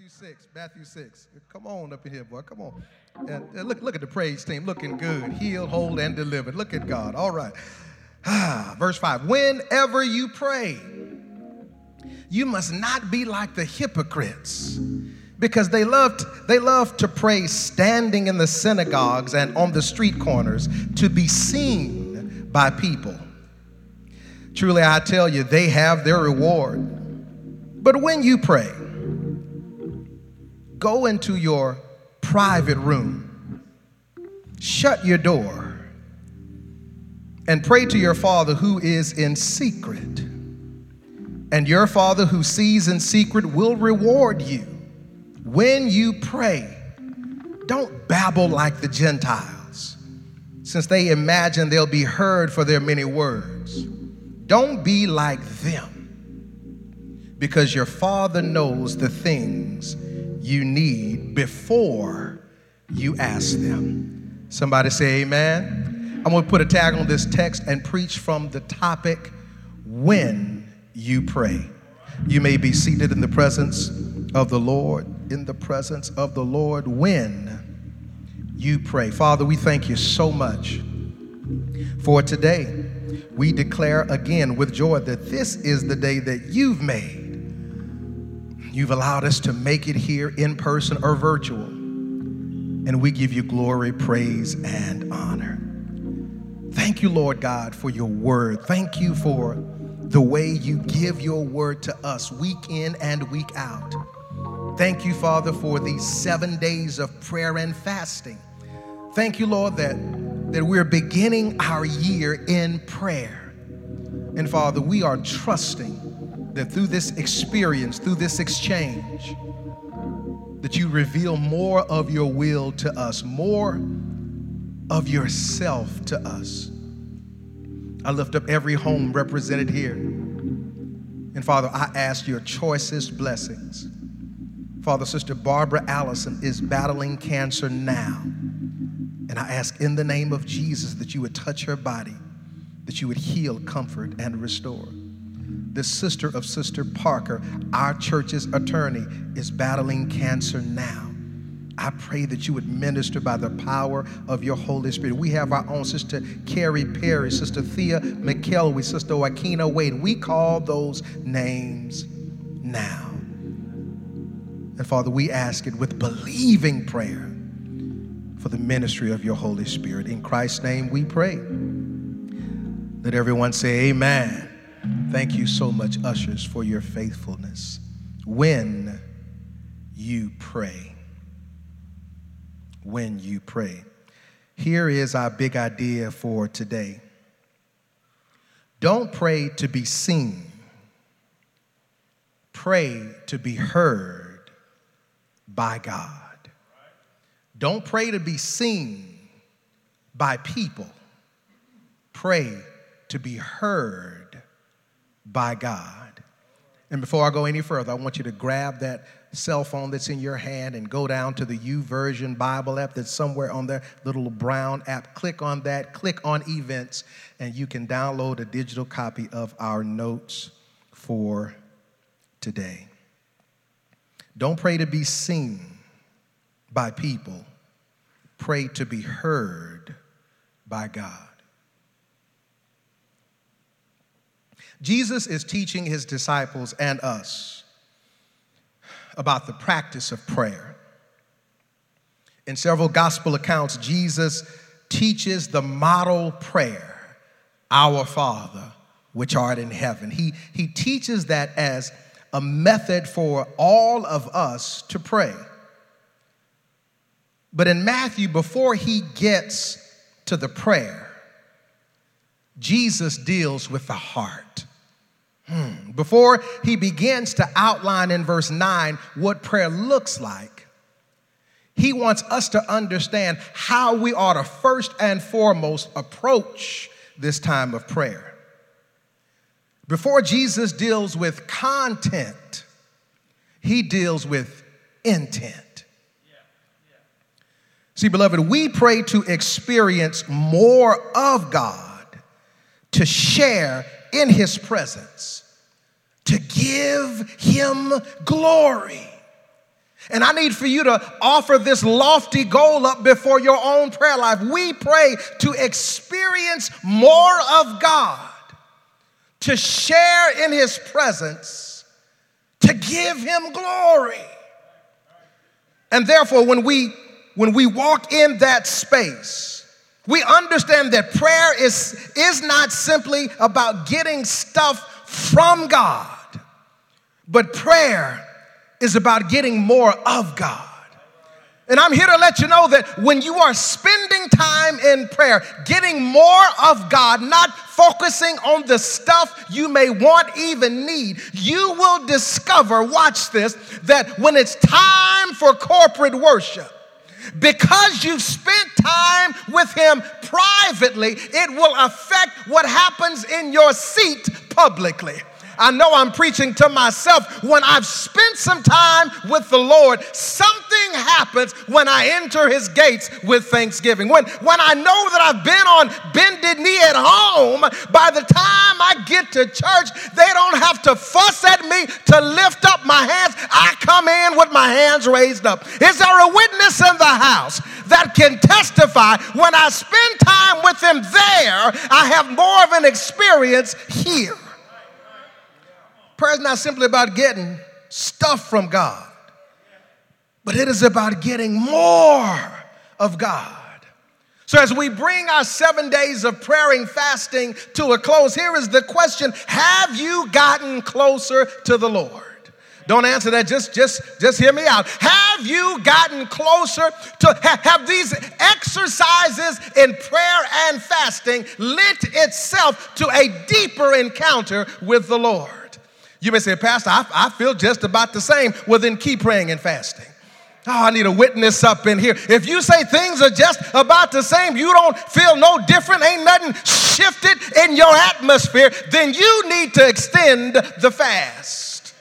Matthew 6. Matthew 6. Come on up in here, boy. Come on. And look at the praise team. Looking good. Healed, whole, and delivered. Look at God. All right. Verse 5. Whenever you pray, you must not be like the hypocrites, because they love to pray standing in the synagogues and on the street corners to be seen by people. Truly, I tell you, they have their reward. But when you pray, go into your private room, shut your door, and pray to your Father who is in secret. And your Father who sees in secret will reward you. When you pray, don't babble like the Gentiles, since they imagine they'll be heard for their many words. Don't be like them, because your Father knows the things you need before you ask them. Somebody say amen. I'm going to put a tag on this text and preach from the topic, when you pray. You may be seated in the presence of the Lord, in the presence of the Lord when you pray. Father, we thank you so much for today. We declare again with joy that this is the day that you've made. You've allowed us to make it here in person or virtual, and we give you glory, praise, and honor. Thank you, Lord God, for your word. Thank you for the way you give your word to us week in and week out. Thank you, Father, for these 7 days of prayer and fasting. Thank you, Lord, that we're beginning our year in prayer. And Father, we are trusting that through this experience, through this exchange, that you reveal more of your will to us, more of yourself to us. I lift up every home represented here. And Father, I ask your choicest blessings. Father, Sister Barbara Allison is battling cancer now. And I ask in the name of Jesus that you would touch her body, that you would heal, comfort, and restore. The sister of Sister Parker, our church's attorney, is battling cancer now. I pray that you would minister by the power of your Holy Spirit. We have our own Sister Carrie Perry, Sister Thea McKelwey, Sister Joaquina Wade. We call those names now. And Father, we ask it with believing prayer for the ministry of your Holy Spirit. In Christ's name we pray. Let everyone say amen. Thank you so much, ushers, for your faithfulness. When you pray. When you pray. Here is our big idea for today. Don't pray to be seen. Pray to be heard by God. Don't pray to be seen by people. Pray to be heard by God. And before I go any further, I want you to grab that cell phone that's in your hand and go down to the YouVersion Bible app that's somewhere on there, little brown app. Click on that, click on events, and you can download a digital copy of our notes for today. Don't pray to be seen by people. Pray to be heard by God. Jesus is teaching his disciples and us about the practice of prayer. In several gospel accounts, Jesus teaches the model prayer, Our Father, which art in heaven. He teaches that as a method for all of us to pray. But in Matthew, before he gets to the prayer, Jesus deals with the heart. Before he begins to outline in verse 9 what prayer looks like, he wants us to understand how we ought to first and foremost approach this time of prayer. Before Jesus deals with content, he deals with intent. See, beloved, we pray to experience more of God, to share in his presence, to give him glory. And I need for you to offer this lofty goal up before your own prayer life. We pray to experience more of God, to share in his presence, to give him glory. And therefore, when we walk in that space, we understand that prayer is not simply about getting stuff from God, but prayer is about getting more of God. And I'm here to let you know that when you are spending time in prayer, getting more of God, not focusing on the stuff you may want, even need, you will discover, watch this, that when it's time for corporate worship, because you've spent time with him privately, it will affect what happens in your seat publicly. I know I'm preaching to myself. When I've spent some time with the Lord, something happens when I enter his gates with thanksgiving. When I know that I've been on bended knee at home, by the time I get to church, they don't have to fuss at me to lift up my hands. I come in with my hands raised up. Is there a witness in the house that can testify when I spend time with him there, I have more of an experience here? Prayer is not simply about getting stuff from God, but it is about getting more of God. So as we bring our 7 days of prayer and fasting to a close, here is the question: have you gotten closer to the Lord? Don't answer that, just hear me out. Have you gotten closer to, have these exercises in prayer and fasting lent itself to a deeper encounter with the Lord? You may say, Pastor, I feel just about the same. Well, then keep praying and fasting. Oh, I need a witness up in here. If you say things are just about the same, you don't feel no different, ain't nothing shifted in your atmosphere, then you need to extend the fast.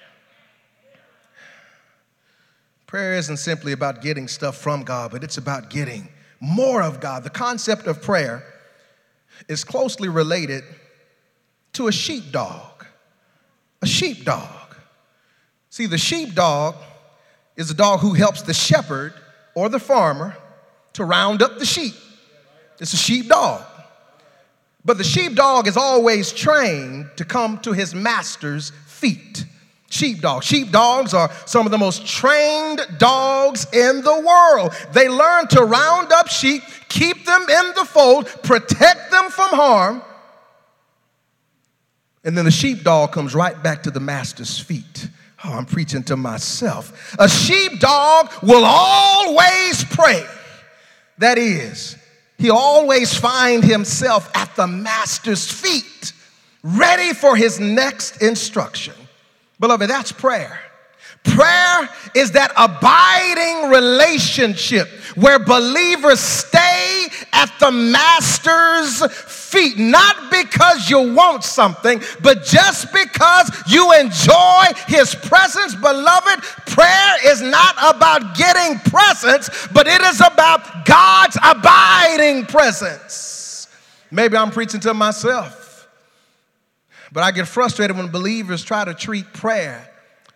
Prayer isn't simply about getting stuff from God, but it's about getting more of God. The concept of prayer is closely related to a sheepdog. A sheepdog. See, the sheepdog is a dog who helps the shepherd or the farmer to round up the sheep. It's a sheepdog. But the sheepdog is always trained to come to his master's feet. Sheepdogs are some of the most trained dogs in the world. They learn to round up sheep, keep them in the fold, protect them from harm. And then the sheepdog comes right back to the master's feet. Oh, I'm preaching to myself. A sheepdog will always pray. That is, he'll always find himself at the master's feet, ready for his next instruction. Beloved, that's prayer. Prayer is that abiding relationship where believers stay at the master's feet, not because you want something, but just because you enjoy his presence. Beloved, prayer is not about getting presents, but it is about God's abiding presence. Maybe I'm preaching to myself, but I get frustrated when believers try to treat prayer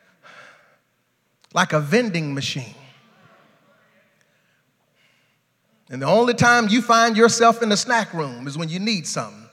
like a vending machine. And the only time you find yourself in the snack room is when you need something.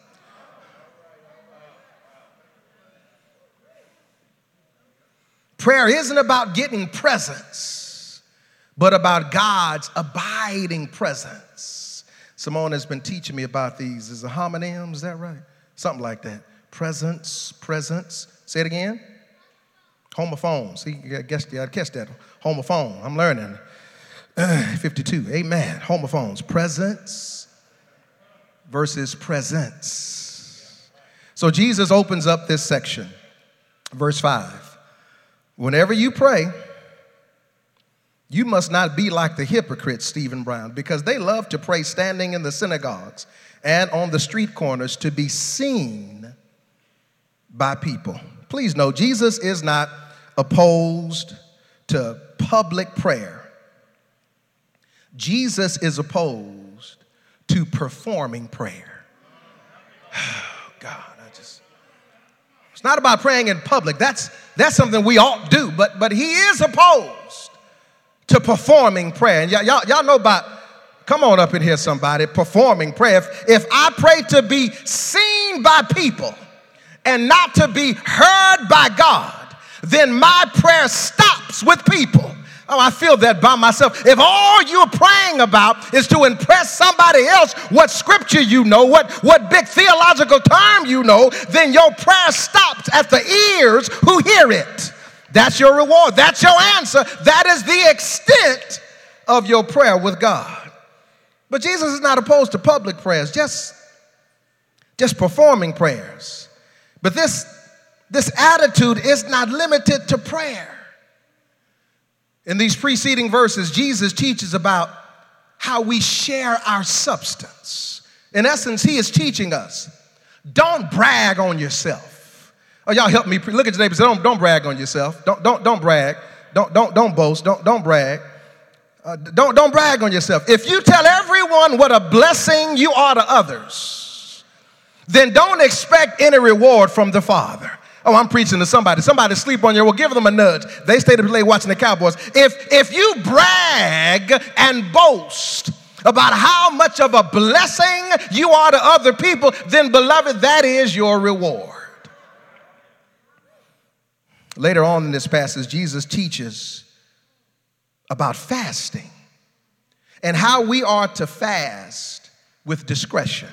Prayer isn't about getting presents, but about God's abiding presence. Simone has been teaching me about these. Is a homonym, is that right? Something like that. Presence. Say it again. Homophone. See, I guess that. Homophone. I'm learning. 52. Amen. Homophones. Presence versus presence. So Jesus opens up this section. Verse 5. Whenever you pray, you must not be like the hypocrites, Stephen Brown, because they love to pray standing in the synagogues and on the street corners to be seen by people. Please know, Jesus is not opposed to public prayer. Jesus is opposed to performing prayer. Oh, God, it's not about praying in public. That's something we ought to do, but he is opposed to performing prayer. And y'all know about, come on up in here somebody, performing prayer. If I pray to be seen by people and not to be heard by God, then my prayer stops with people. Oh, I feel that by myself. If all you're praying about is to impress somebody else, what scripture you know, what big theological term you know, then your prayer stops at the ears who hear it. That's your reward. That's your answer. That is the extent of your prayer with God. But Jesus is not opposed to public prayers, just performing prayers. But this attitude is not limited to prayer. In these preceding verses, Jesus teaches about how we share our substance. In essence, he is teaching us, don't brag on yourself. Oh, y'all help me. Look at your neighbor and say, don't brag on yourself. Don't brag. Don't boast. Don't brag. Don't brag on yourself. If you tell everyone what a blessing you are to others, then don't expect any reward from the Father. Oh, I'm preaching to somebody. Somebody sleep on you. Well, give them a nudge. They stayed up late watching the Cowboys. If you brag and boast about how much of a blessing you are to other people, then, beloved, that is your reward. Later on in this passage, Jesus teaches about fasting and how we are to fast with discretion,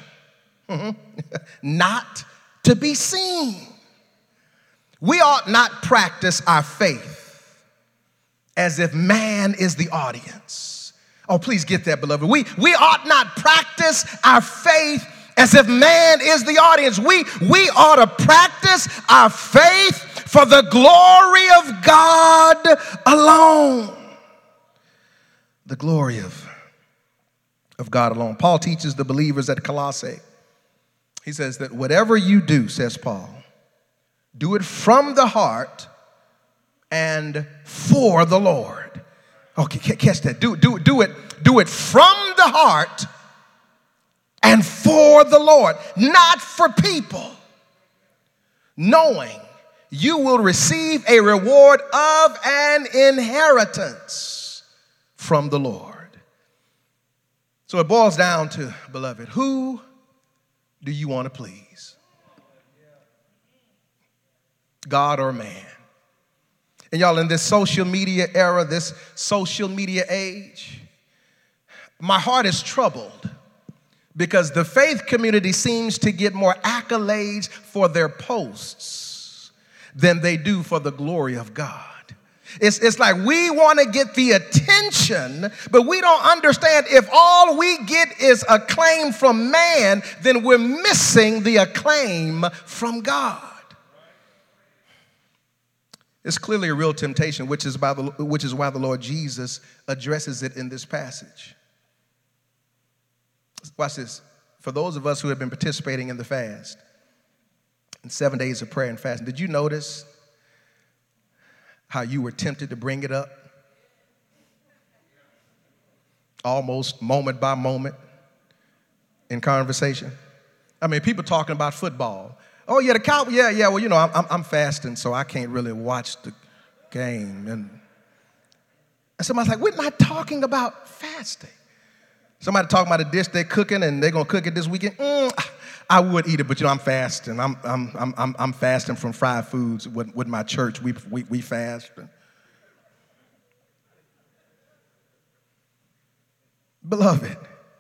not to be seen. We ought not practice our faith as if man is the audience. Oh, please get that, beloved. We ought not practice our faith as if man is the audience. We ought to practice our faith for the glory of God alone. The glory of God alone. Paul teaches the believers at Colossae. He says that whatever you do, says Paul, do it from the heart and for the Lord. Okay, catch that. Do it from the heart and for the Lord, not for people, knowing you will receive a reward of an inheritance from the Lord. So it boils down to, beloved, who do you want to please? God or man? And y'all, in this social media era, this social media age, my heart is troubled because the faith community seems to get more accolades for their posts than they do for the glory of God. It's like we want to get the attention, but we don't understand if all we get is acclaim from man, then we're missing the acclaim from God. It's clearly a real temptation, which is why the Lord Jesus addresses it in this passage. Watch this. For those of us who have been participating in the fast, in 7 days of prayer and fasting, did you notice how you were tempted to bring it up? Almost moment by moment in conversation. I mean, people talking about football. Oh, yeah, the Cowboys, yeah, well, you know, I'm fasting, so I can't really watch the game. And somebody's like, we're not talking about fasting. Somebody talking about a dish they're cooking and they're going to cook it this weekend. I would eat it, but, you know, I'm fasting. I'm fasting from fried foods with my church. We fast. Beloved,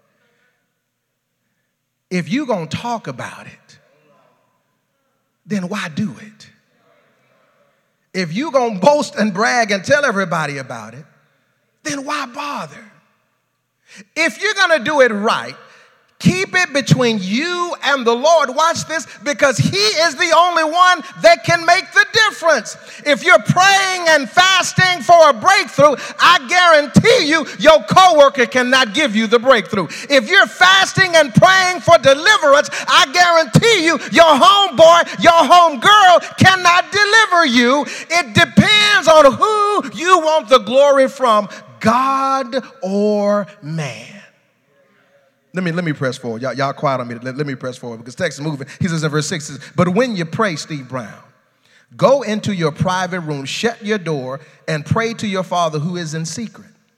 if you're going to talk about it, then why do it? If you're going to boast and brag and tell everybody about it, then why bother? If you're going to do it right, keep it between you and the Lord. Watch this, because he is the only one that can make the difference. If you're praying and fasting for a breakthrough, I guarantee you your coworker cannot give you the breakthrough. If you're fasting and praying for deliverance, I guarantee you your homeboy, your homegirl cannot deliver you. It depends on who you want the glory from, God or man. Let me press forward. Y'all quiet on me. Let me press forward because text is moving. He says in verse 6, says, but when you pray, Steve Brown, go into your private room, shut your door, and pray to your Father who is in secret.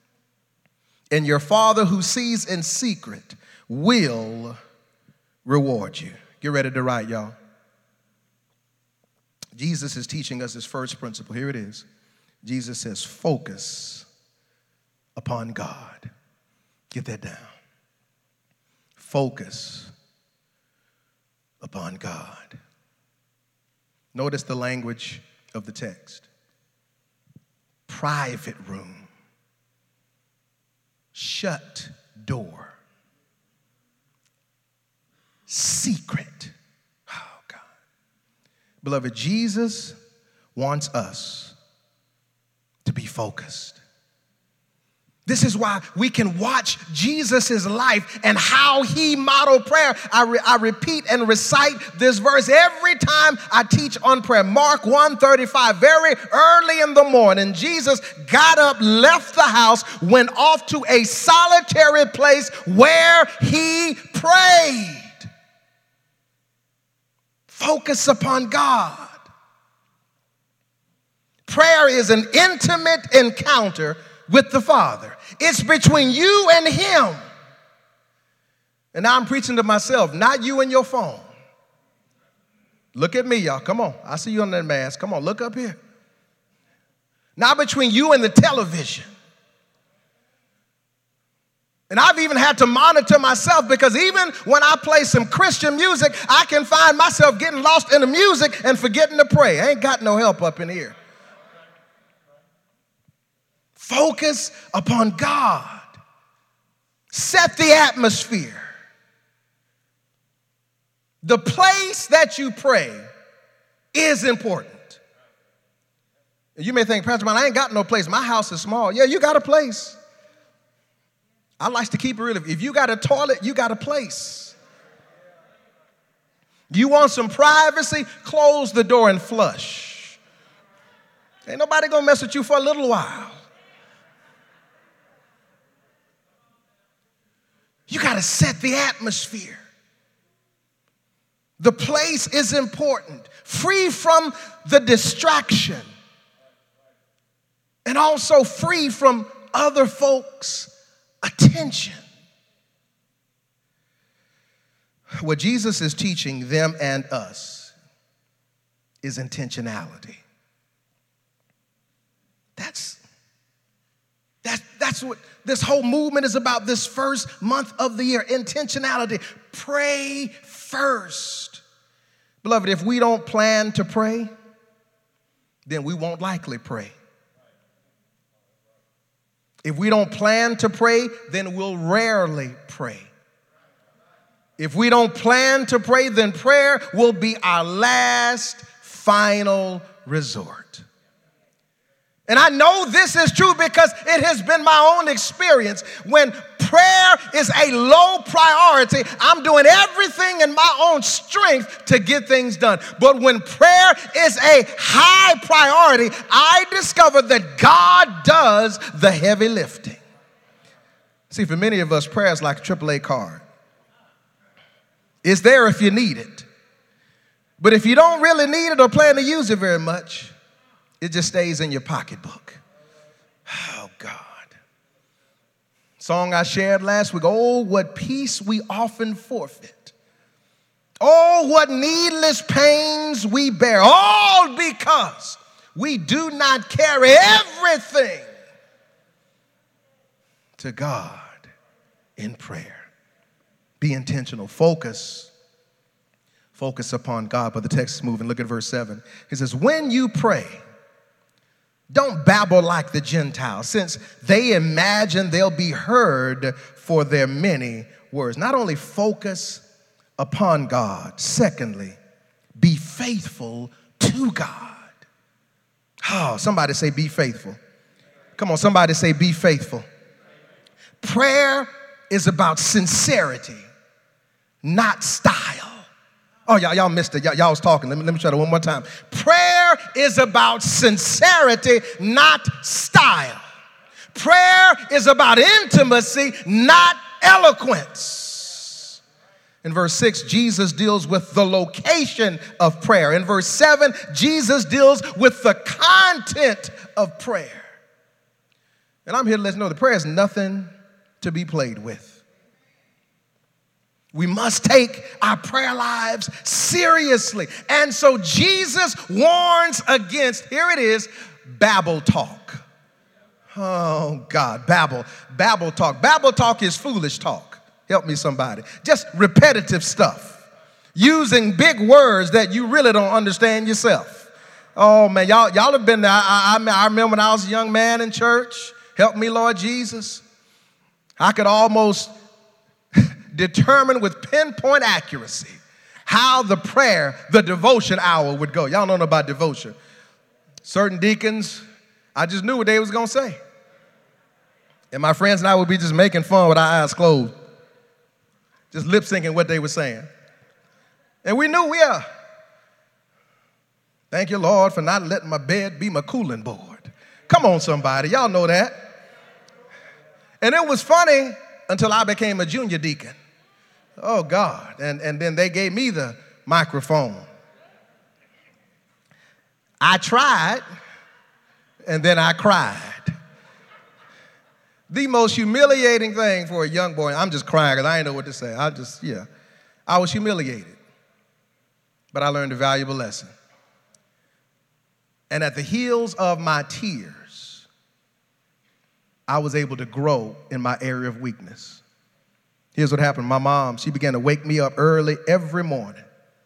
And your Father who sees in secret will reward you. Get ready to write, y'all. Jesus is teaching us his first principle. Here it is. Jesus says, focus upon God. Get that down. Focus upon God. Notice the language of the text. Private room. Shut door. Secret. Oh, God. Beloved, Jesus wants us to be focused. This is why we can watch Jesus' life and how he modeled prayer. I repeat and recite this verse every time I teach on prayer. Mark 1:35, very early in the morning, Jesus got up, left the house, went off to a solitary place where he prayed. Focus upon God. Prayer is an intimate encounter with the Father. It's between you and him. And now I'm preaching to myself, not you and your phone. Look at me, y'all. Come on. I see you under that mask. Come on, look up here. Not between you and the television. And I've even had to monitor myself because even when I play some Christian music, I can find myself getting lost in the music and forgetting to pray. I ain't got no help up in here. Focus upon God. Set the atmosphere. The place that you pray is important. You may think, Pastor Man, I ain't got no place. My house is small. Yeah, you got a place. I like to keep it real. If you got a toilet, you got a place. You want some privacy? Close the door and flush. Ain't nobody gonna mess with you for a little while. You got to set the atmosphere. The place is important. Free from the distraction. And also free from other folks' attention. What Jesus is teaching them and us is intentionality. That's what this whole movement is about, this first month of the year, intentionality. Pray first. Beloved, if we don't plan to pray, then we won't likely pray. If we don't plan to pray, then we'll rarely pray. If we don't plan to pray, then prayer will be our last, final resort. And I know this is true because it has been my own experience. When prayer is a low priority, I'm doing everything in my own strength to get things done. But when prayer is a high priority, I discover that God does the heavy lifting. See, for many of us, prayer is like a AAA card. It's there if you need it. But if you don't really need it or plan to use it very much, it just stays in your pocketbook. Oh, God. Song I shared last week. Oh, what peace we often forfeit. Oh, what needless pains we bear. All because we do not carry everything to God in prayer. Be intentional. Focus upon God. But the text is moving. Look at verse 7. He says, when you pray, don't babble like the Gentiles, since they imagine they'll be heard for their many words. Not only focus upon God, secondly, be faithful to God. Oh, somebody say be faithful. Come on, somebody say be faithful. Prayer is about sincerity, not style. Oh, y'all missed it. Y'all was talking. Let me try that one more time. Prayer is about sincerity, not style. Prayer is about intimacy, not eloquence. In verse 6, Jesus deals with the location of prayer. In verse 7, Jesus deals with the content of prayer. And I'm here to let you know that prayer is nothing to be played with. We must take our prayer lives seriously. And so Jesus warns against, here it is, babble talk. Oh, God, babble talk. Babble talk is foolish talk. Help me, somebody. Just repetitive stuff. Using big words that you really don't understand yourself. Oh, man, y'all have been there. I remember when I was a young man in church. Help me, Lord Jesus. I could almost determine with pinpoint accuracy how the prayer, the devotion hour would go. Y'all know about devotion. Certain deacons, I just knew what they was going to say. And my friends and I would be just making fun with our eyes closed, just lip syncing what they were saying. And we knew, thank you, Lord, for not letting my bed be my cooling board. Come on, somebody. Y'all know that. And it was funny until I became a junior deacon. Oh, God. And then they gave me the microphone. I tried, and then I cried. The most humiliating thing for a young boy. I'm just crying because I didn't know what to say. I was humiliated. But I learned a valuable lesson. And at the heels of my tears, I was able to grow in my area of weakness. Here's what happened. My mom, she began to wake me up early every morning.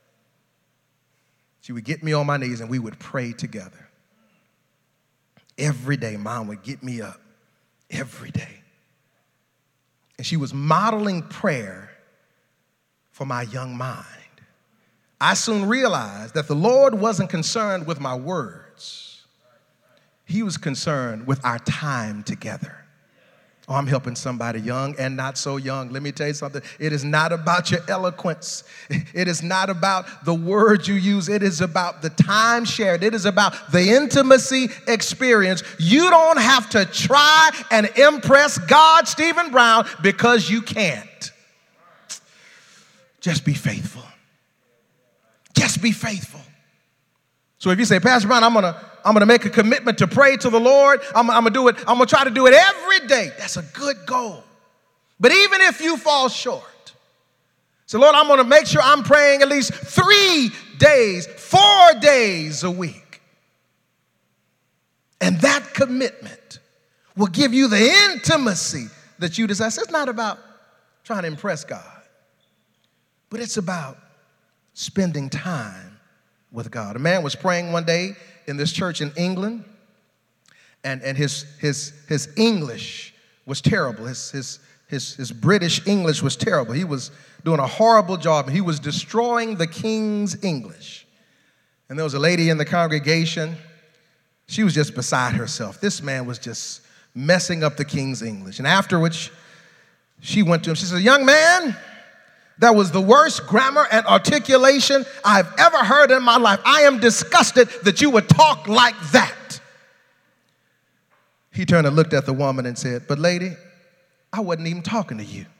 She would get me on my knees and we would pray together. Every day, Mom would get me up. Every day. And she was modeling prayer for my young mind. I soon realized that the Lord wasn't concerned with my words. He was concerned with our time together. Oh, I'm helping somebody young and not so young. Let me tell you something. It is not about your eloquence. It is not about the words you use. It is about the time shared. It is about the intimacy experience. You don't have to try and impress God, Stephen Brown, because you can't. Just be faithful. Just be faithful. So if you say, Pastor Brown, I'm gonna make a commitment to pray to the Lord. I'm gonna do it. I'm gonna try to do it every day. That's a good goal. But even if you fall short, say, Lord, I'm gonna make sure I'm praying at least 3 days, 4 days a week. And that commitment will give you the intimacy that you desire. So it's not about trying to impress God, but it's about spending time with God. A man was praying one day in this church in England, and his English was terrible. His British English was terrible. He was doing a horrible job. He was destroying the king's English. And there was a lady in the congregation. She was just beside herself. This man was just messing up the king's English. And afterwards, she went to him. She said, young man, that was the worst grammar and articulation I've ever heard in my life. I am disgusted that you would talk like that. He turned and looked at the woman and said, but lady, I wasn't even talking to you.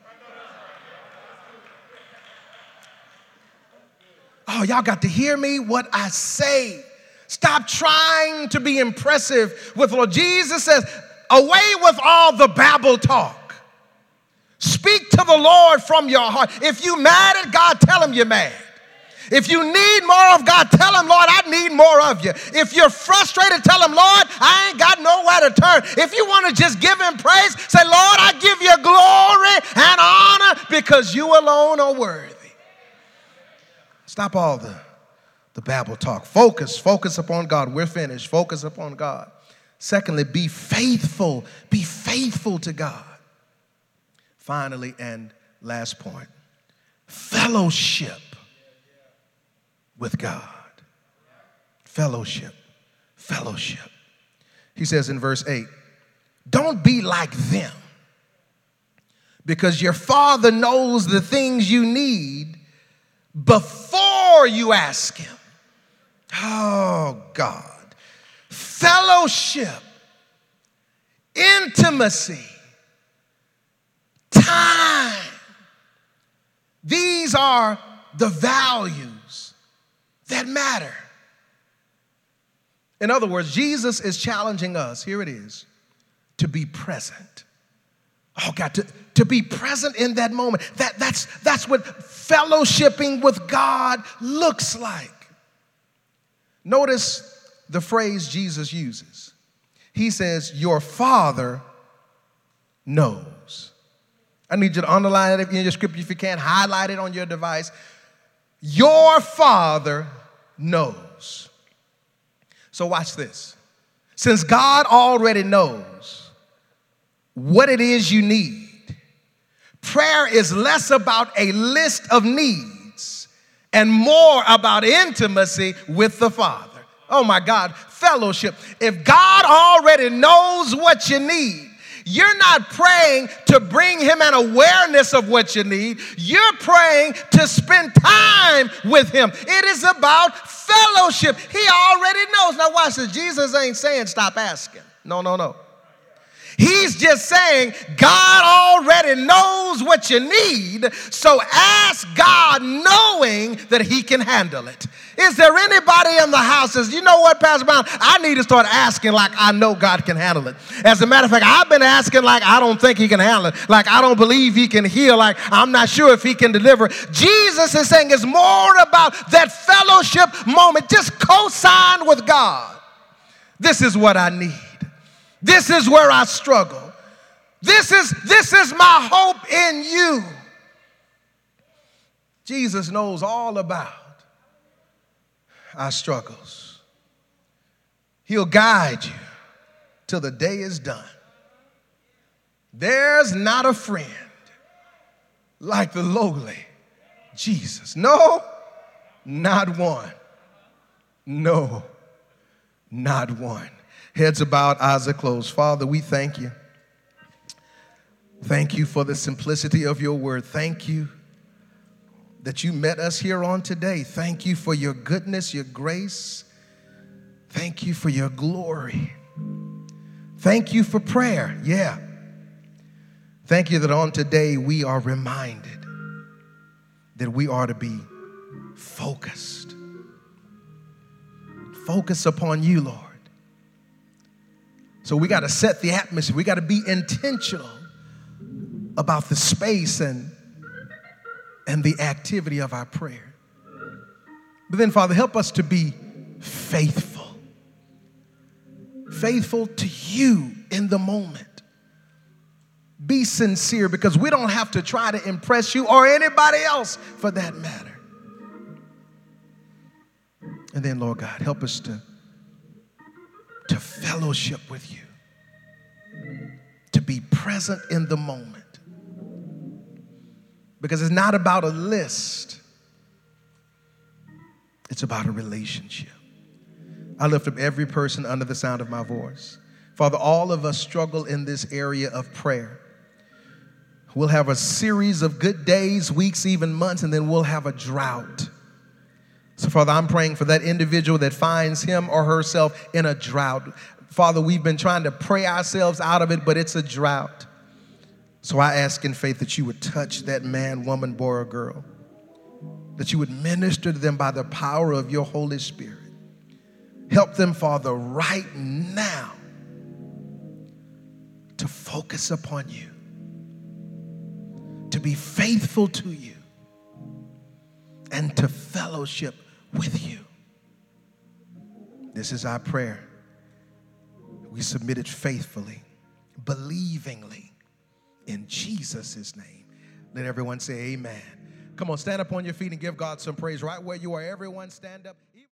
Oh, y'all got to hear me what I say. Stop trying to be impressive with the Lord. Jesus says, away with all the babble talk. Speak to the Lord from your heart. If you're mad at God, tell him you're mad. If you need more of God, tell him, Lord, I need more of you. If you're frustrated, tell him, Lord, I ain't got nowhere to turn. If you want to just give him praise, say, Lord, I give you glory and honor because you alone are worthy. Stop all the babble talk. Focus upon God. We're finished. Focus upon God. Secondly, be faithful. Be faithful to God. Finally, and last point, fellowship with God. Fellowship. He says in verse 8, don't be like them, because your Father knows the things you need before you ask him. Oh, God. Fellowship, intimacy, time. These are the values that matter. In other words, Jesus is challenging us, here it is, to be present. Oh God, to be present in that moment. That's what fellowshipping with God looks like. Notice the phrase Jesus uses. He says, your Father knows. I need you to underline it in your scripture if you can. Highlight it on your device. Your Father knows. So watch this. Since God already knows what it is you need, prayer is less about a list of needs and more about intimacy with the Father. Oh my God, fellowship. If God already knows what you need, you're not praying to bring him an awareness of what you need. You're praying to spend time with him. It is about fellowship. He already knows. Now watch this. Jesus ain't saying stop asking. No. He's just saying God already knows what you need, so ask God knowing that he can handle it. Is there anybody in the house that says, you know what, Pastor Brown, I need to start asking like I know God can handle it. As a matter of fact, I've been asking like I don't think he can handle it, like I don't believe he can heal, like I'm not sure if he can deliver. Jesus is saying it's more about that fellowship moment. Just co-sign with God. This is what I need. This is where I struggle. This is my hope in you. Jesus knows all about our struggles. He'll guide you till the day is done. There's not a friend like the lowly Jesus. No, not one. No, not one. Heads bowed, eyes are closed. Father, we thank you. Thank you for the simplicity of your word. Thank you that you met us here on today. Thank you for your goodness, your grace. Thank you for your glory. Thank you for prayer. Yeah. Thank you that on today we are reminded that we are to be focused. Focus upon you, Lord. So we got to set the atmosphere. We got to be intentional about the space and the activity of our prayer. But then, Father, help us to be faithful. Faithful to you in the moment. Be sincere, because we don't have to try to impress you or anybody else for that matter. And then, Lord God, help us to fellowship with you, to be present in the moment. Because it's not about a list, it's about a relationship. I lift up every person under the sound of my voice. Father, all of us struggle in this area of prayer. We'll have a series of good days, weeks, even months, and then we'll have a drought. So, Father, I'm praying for that individual that finds him or herself in a drought. Father, we've been trying to pray ourselves out of it, but it's a drought. So I ask in faith that you would touch that man, woman, boy, or girl, that you would minister to them by the power of your Holy Spirit. Help them, Father, right now to focus upon you, to be faithful to you, and to fellowship with you. This is our prayer. We submit it faithfully, believingly, in Jesus' name. Let everyone say amen. Come on, stand up on your feet and give God some praise right where you are. Everyone stand up.